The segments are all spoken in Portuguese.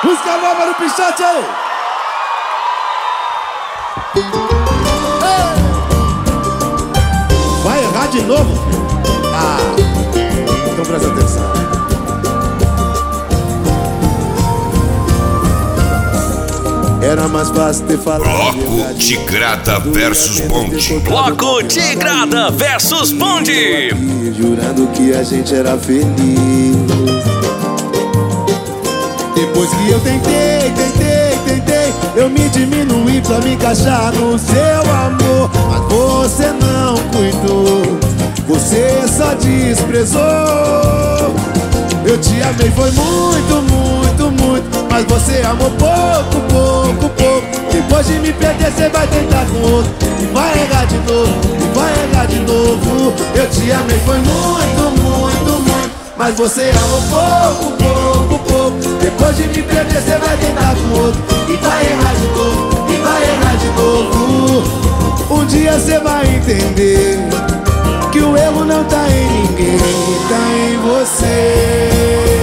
Música nova no Pichote aí. Vai errar de novo? Ah, então presta atenção. Era mais fácil ter falado. Bloco Tigrada versus Bonde. Bloco Tigrada versus Bonde. Jurando que a gente era feliz. Depois que eu tentei, eu me diminuí pra me encaixar no seu amor. Mas você não cuidou, você só desprezou. Eu te amei, foi muito, mas você amou pouco. Depois de me perder, você vai tentar com outro e vai errar de novo, Eu te amei, foi muito, mas você amou pouco. Depois de me perder, você vai tentar com outro e vai errar de novo, Um dia você vai entender que o erro não tá em ninguém, tá em você.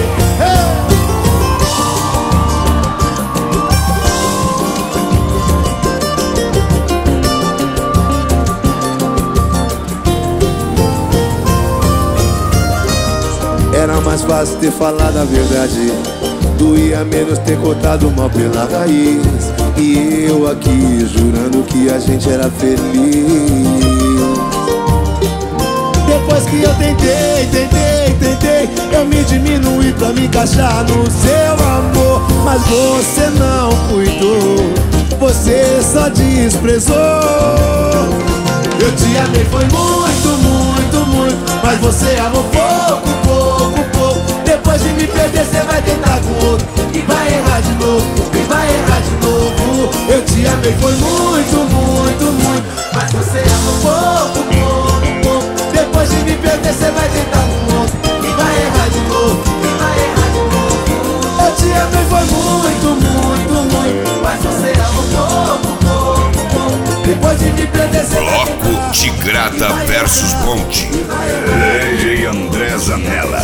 Era mais fácil ter falado a verdade, doía menos ter cortado mal pela raiz. E eu aqui jurando que a gente era feliz. Depois que eu tentei, eu me diminuí pra me encaixar no seu amor. Mas você não cuidou, você só desprezou. Eu te amei, foi muito, mas você amou pouco. Depois de me perder, você vai tentar com outro e vai errar de novo, Eu te amei, foi muito, mas você amou pouco. Depois de me perder, você vai tentar com outro e vai errar de novo, Eu te amei, foi muito, mas você amou pouco. Depois de me perder, você vai tentar. Bloco Tigrada versus Bonde. DJ André Zanella.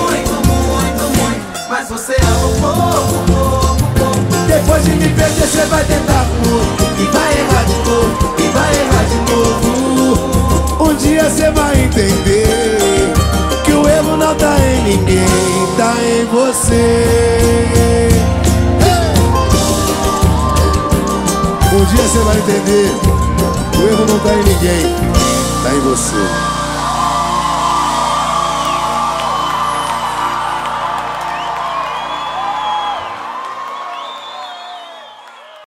Mas você amou pouco. Depois de me perder, você vai tentar com outro e vai errar de novo, Um dia você vai entender que o erro não tá em ninguém, tá em você. Um dia você vai entender que o erro não tá em ninguém, tá em você.